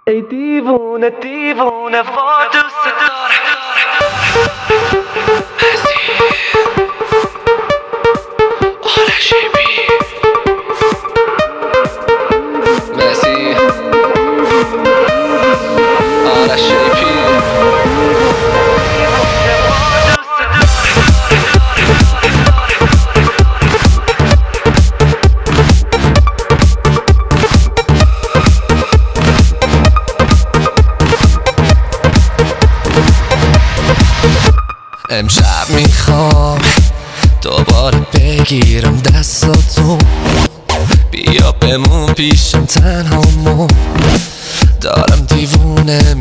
ای دیوونه دیوونه وا دوست دارم امشب میخوام دوباره بگیرم دستاتو، بیا بمون پیشم تنهامون، دارم دیوونه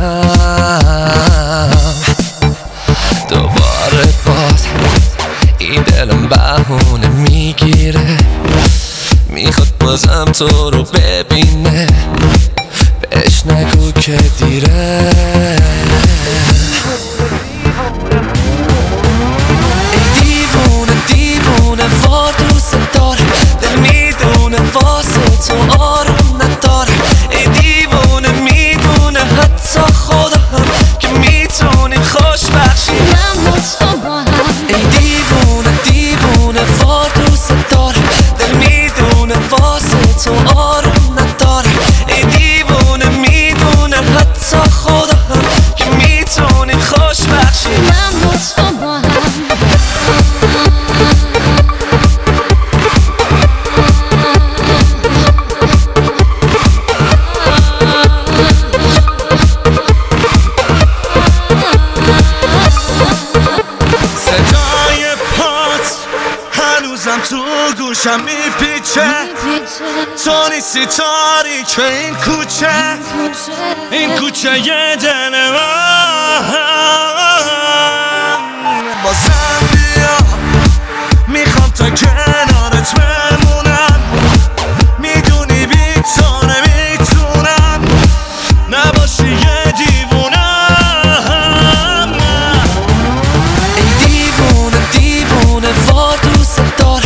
میشم. دوباره باز این دلم بهونه میگیره، میخواد بازم تو رو ببینه، بهش نگو که دیره. تو آروم نداره ای دیوونه، میدونه حتی خدا هم که میتونیم خوشبخشی من با تو با هم. ای دیوونه دیوونه وار دوست داره، دل میدونه واسه تو آروم نداره ای دیوونه، میدونه حتی خدا هم که میتونیم خوشبخشی من با تو با هم. تو گوشم میپیچه، تو نیستی تاریکه این کوچه یه دل من. بازم بیا میخوام تا کنارت بمونم، میدونی بی تو نمیتونم نباشی یه دیوونم. ای دیوونه دیوونه وار دوست داره،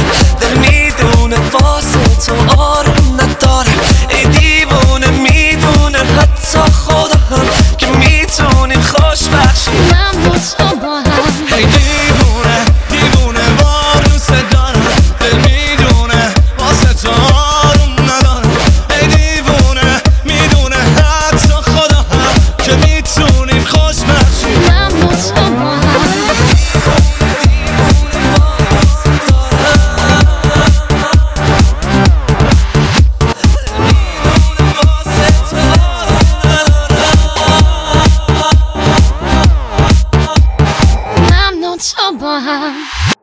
واسه تو آروم نداره ای دیوونه، میدونه حتی خدا هم که میتونیم خوشبخشی من با تو با هم. ای دیوونه دیوونه وار دوست دارم، دل میدونه واسه تو آروم نداره ای دیوونه، میدونه حتی خدا هم که میتونیم خوشبخشی من با تو با هم. با هم